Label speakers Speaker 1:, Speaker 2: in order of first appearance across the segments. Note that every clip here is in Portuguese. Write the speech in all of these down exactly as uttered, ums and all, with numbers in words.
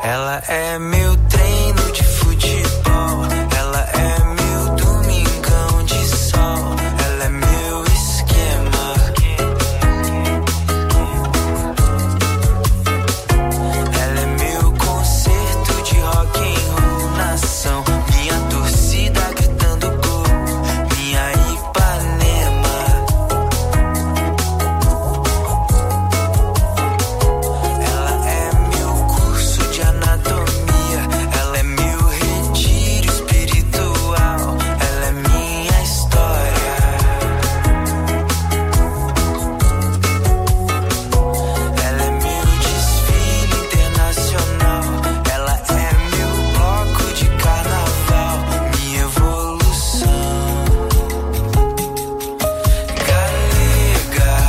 Speaker 1: Ela é meu treino de futebol, ela é meu domingão de sol, ela é meu esquema. Ela é meu concerto de rock and roll, nação, minha torcida gritando gol, minha Ipanema. Ela é meu curso de anatomia, ela é meu retiro espiritual, ela é minha história. Ela é meu desfile internacional, ela é meu bloco de carnaval, minha evolução. Galega,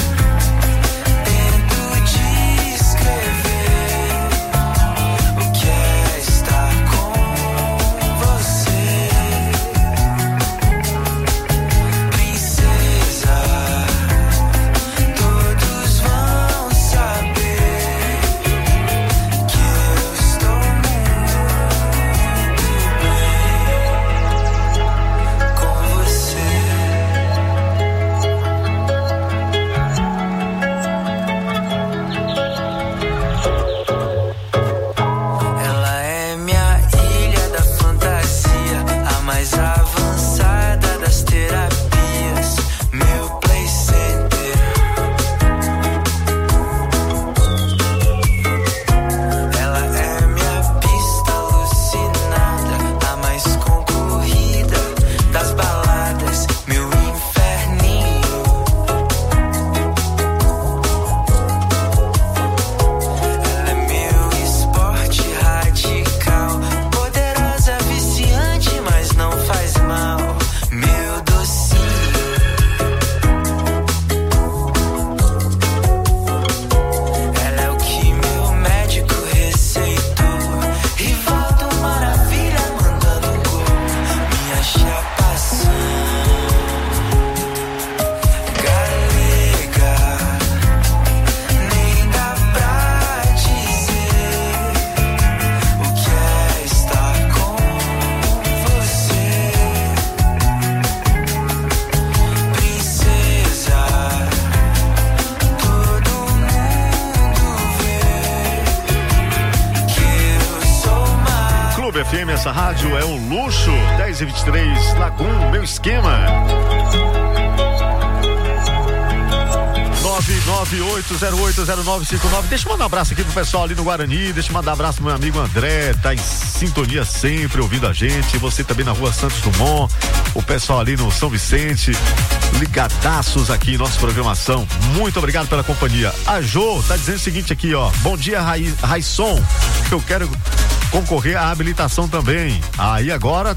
Speaker 1: tento descrever o que é estar com você, princesa. Todos vão saber que eu estou muito bem com você. Ela é minha ilha da fantasia, a mais avançada das terapias, meu play center. Ela é minha pista alucinada, a mais concorrida das baladas, meu inferninho. Ela é meu esporte radical, poderosa, viciante, mas não faz mal, meu docinho. Ela é o que meu médico receitou, Rivaldo Maravilha mandando gol, minha chapação. Galega, nem dá pra dizer o que é estar com você, princesa. Todo mundo vê que eu sou mais.
Speaker 2: Clube F M, essa rádio é um luxo. dez e vinte e três, Lagum, meu esquema. nove nove oito zero oito zero nove cinco nove. Deixa eu mandar um abraço aqui pro pessoal ali no Guarani. Deixa eu mandar um abraço pro meu amigo André, tá em sintonia sempre, ouvindo a gente. Você também na rua Santos Dumont. O pessoal ali no São Vicente, ligadaços aqui em nossa programação. Muito obrigado pela companhia. A Jô tá dizendo o seguinte aqui, ó. Bom dia, Rai- Raisson. Eu quero concorrer à habilitação também. Aí agora